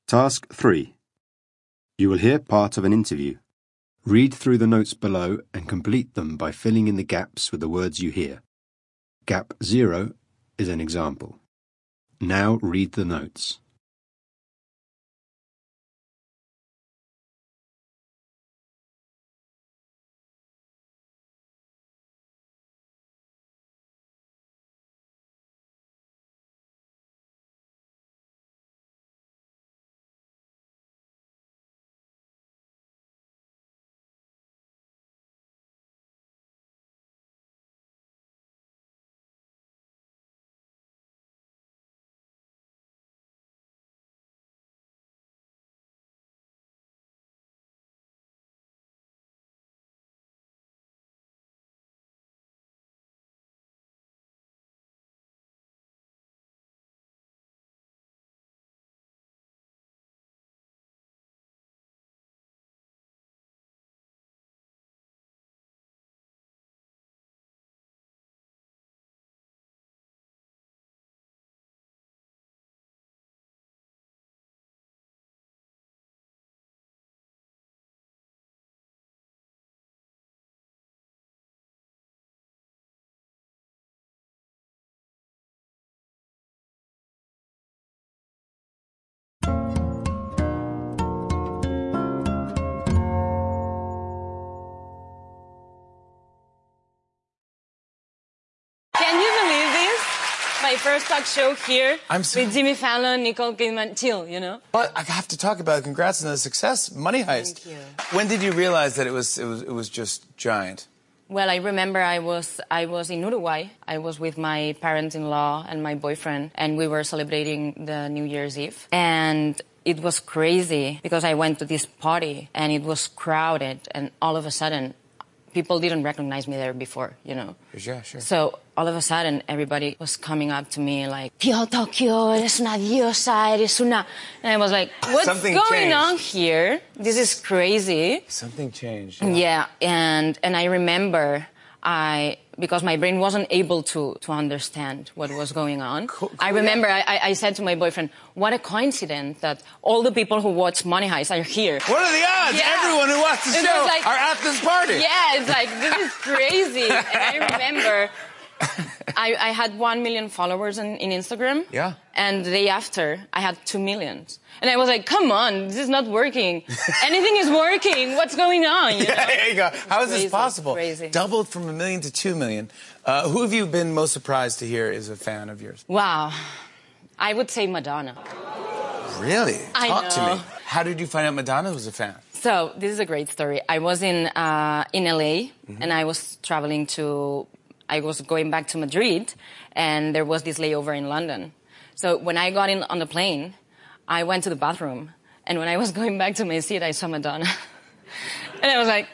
Task 3. You will hear part of an interview. Read through the notes below and complete them by filling in the gaps with the words you hear. Gap 0 is an example. Now read the notes. Can you believe this? My first talk show here with Jimmy Fallon, Nicole Kidman, chill, you know? But I have to talk about it. Congrats on the success, Money Heist. Thank you. When did you realize that it was just giant? Well, I remember I was in Uruguay. I was with my parents-in-law and my boyfriend, and we were celebrating the New Year's Eve. And it was crazy because I went to this party and it was crowded, and all of a sudden, people didn't recognize me there before, you know? Yeah, sure. So all of a sudden, everybody was coming up to me like, Tio Tokyo, eres una diosa, eres una... And I was like, what's going on here? This is crazy. Something changed. Yeah, and I remember because my brain wasn't able to understand what was going on. Cool. I remember I said to my boyfriend, what a coincidence that all the people who watch Money Heist are here. What are the odds? Yeah. Everyone who watched the show like, are at this party. Yeah, it's like, this is crazy. And I remember I had 1 million followers in Instagram. Yeah. And the day after, I had 2 million. And I was like, come on, this is not working. Anything is working. What's going on? You know? Yeah, there you go. How is this possible? Crazy. Doubled from 1 million to 2 million. Who have you been most surprised to hear is a fan of yours? Wow. I would say Madonna. Really? Talk to know. me. How did you find out Madonna was a fan? So, this is a great story. I was in LA, and I was traveling I was going back to Madrid, and there was this layover in London. So when I got in on the plane, I went to the bathroom, and when I was going back to my seat, I saw Madonna. And I was like,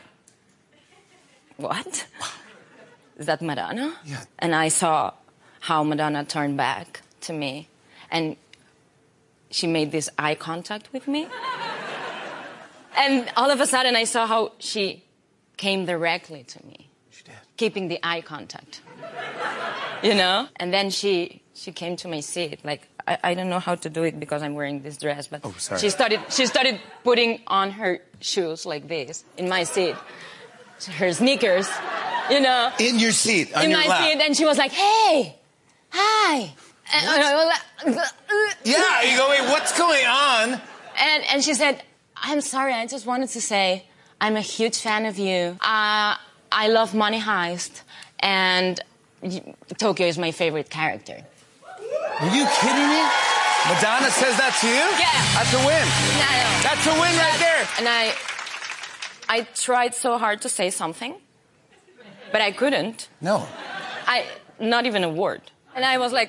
what? Is that Madonna? Yeah. And I saw how Madonna turned back to me, and she made this eye contact with me. And all of a sudden, I saw how she came directly to me. She did. Keeping the eye contact. You know? And then she came to my seat. Like, I don't know how to do it because I'm wearing this dress, but she started putting on her shoes like this in my seat. Her sneakers, you know. In your seat, on in your my lap. seat, and she was like, hey, hi. And I was like, Yeah, you go, wait, what's going on? And she said, I'm sorry, I just wanted to say I'm a huge fan of you. I love Money Heist, and Tokyo is my favorite character. Are you kidding me? Madonna says that to you? Yeah. That's a win. No. That's a win right there. And I tried so hard to say something, but I couldn't. No. Not even a word. And I was like...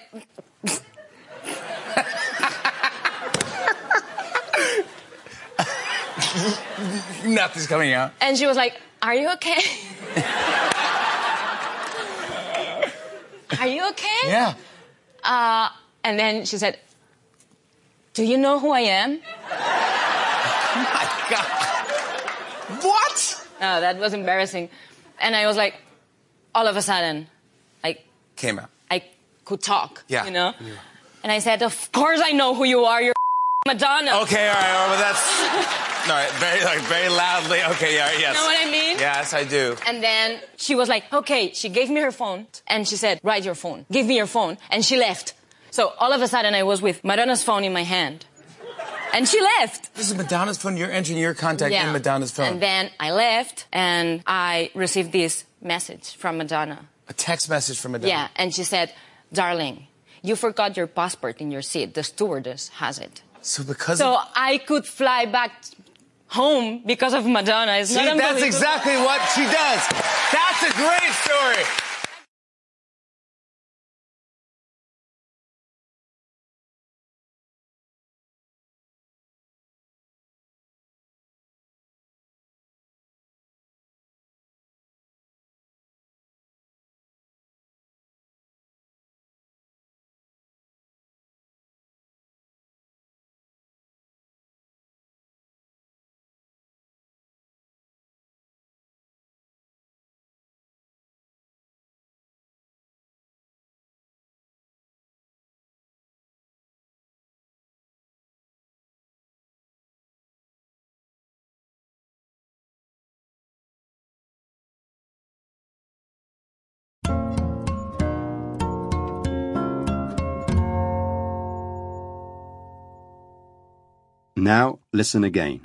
Nothing's coming out. And she was like, are you okay? Are you okay? Yeah. And then she said, do you know who I am? Oh, my God. What? No, that was embarrassing. And I was like, all of a sudden, Came out. I could talk, Yeah. you know? Yeah. And I said, of course I know who you are. You're Madonna. Okay, all right, well, that's... All right, very loudly. Okay, yeah, yes. You know what I mean? Yes, I do. And then she was like, okay, she gave me her phone and she said, write your phone. Give me your phone. And she left. So all of a sudden I was with Madonna's phone in my hand. And she left. This is Madonna's phone. You're entering your contact in Madonna's phone. And then I left and I received this message from Madonna. A text message from Madonna. Yeah, and she said, darling, you forgot your passport in your seat. The stewardess has it. So I could fly back home because of Madonna. It's not unbelievable. That's exactly what she does. That's a great story. Now listen again.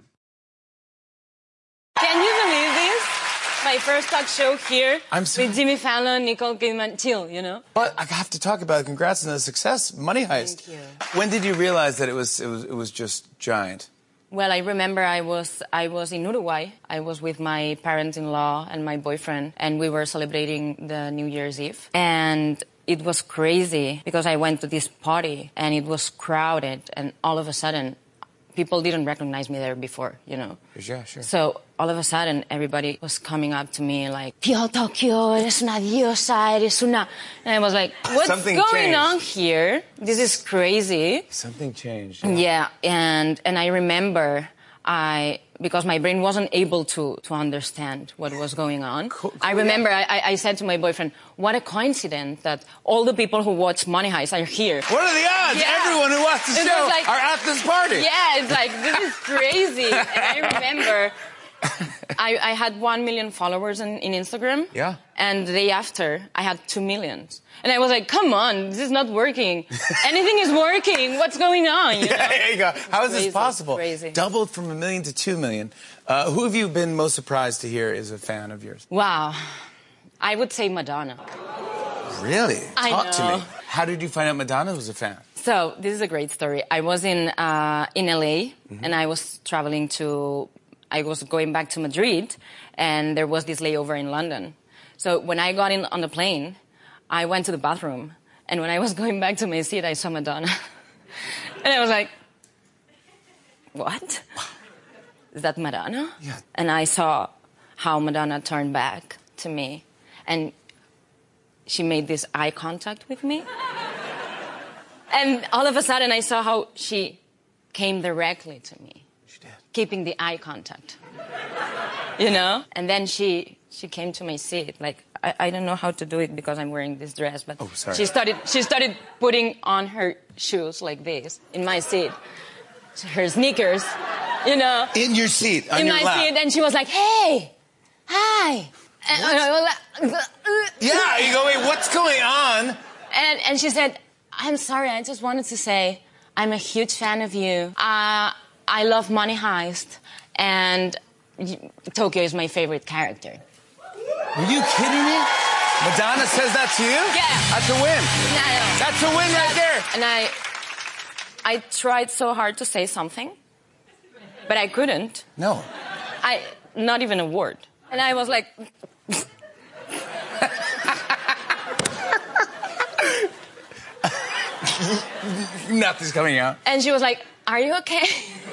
Can you believe this? My first talk show here with Jimmy Fallon, Nicole Kidman, chill, you know? But I have to talk about it. Congrats on the success, Money Heist. Thank you. When did you realize that it was just giant? Well, I remember I was in Uruguay. I was with my parents-in-law and my boyfriend, and we were celebrating the New Year's Eve. And it was crazy because I went to this party and it was crowded, and all of a sudden, people didn't recognize me there before, you know. Yeah, sure. So all of a sudden, everybody was coming up to me like, Tio Tokyo, eres una diosa, eres una... And I was like, what's going on here? This is crazy. Something changed. Yeah, and I remember because my brain wasn't able to understand what was going on. Cool. I remember I said to my boyfriend, what a coincidence that all the people who watch Money Heist are here. What are the odds? Yeah. Everyone who watched the show are at this party. Yeah, it's like, this is crazy. And I remember I had 1 million followers in Instagram. Yeah. And the day after, I had 2 million. And I was like, come on, this is not working. Anything is working. What's going on? You know? Yeah, there you go. How is this possible? Crazy. Doubled from 1 million to 2 million. Who have you been most surprised to hear is a fan of yours? Wow. I would say Madonna. Really? Talk to know. me. How did you find out Madonna was a fan? So, this is a great story. I was in LA, and I was I was going back to Madrid, and there was this layover in London. So when I got in on the plane, I went to the bathroom, and when I was going back to my seat, I saw Madonna. And I was like, what? Is that Madonna? Yeah. And I saw how Madonna turned back to me, and she made this eye contact with me. And all of a sudden, I saw how she came directly to me. She did. Keeping the eye contact. You know? And then she came to my seat. Like, I don't know how to do it because I'm wearing this dress, but she started putting on her shoes like this in my seat. Her sneakers, you know. In your seat, on your lap. In my seat, and she was like, hey, hi. And I was like, yeah, you go, wait, what's going on? And she said, I'm sorry, I just wanted to say I'm a huge fan of you. I love Money Heist, and Tokyo is my favorite character. Are you kidding me? Madonna says that to you? Yeah. That's a win. No. That's a win right there. And I tried so hard to say something, but I couldn't. No. Not even a word. And I was like... Nothing's coming out. And she was like, are you okay?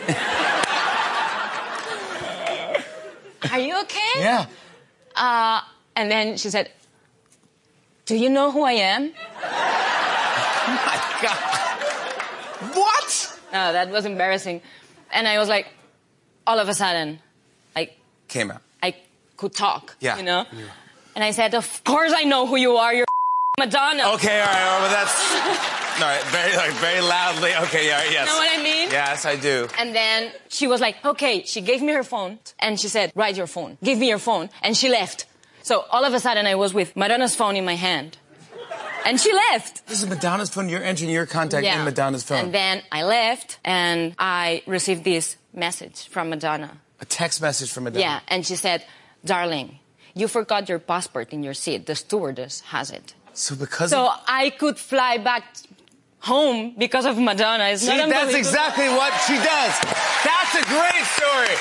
Are you okay? Yeah. And then she said, do you know who I am? Oh, my God. What? No, that was embarrassing. And I was like, all of a sudden, came out. I could talk, yeah. You know? Yeah. And I said, of course I know who you are. You're Madonna. Okay, all right. Well, No, very loudly. Okay, yeah, yes. You know what I mean? Yes, I do. And then she was like, okay, she gave me her phone and she said, write your phone. Give me your phone. And she left. So all of a sudden I was with Madonna's phone in my hand. And she left. This is Madonna's phone. You're entering your contact in Madonna's phone. And then I left and I received this message from Madonna. A text message from Madonna. Yeah, and she said, darling, you forgot your passport in your seat. The stewardess has it. So I could fly back home because of Madonna. It's not unbelievable. That's exactly what she does. That's a great story.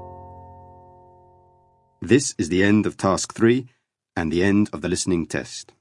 This is the end of task 3 and the end of the listening test.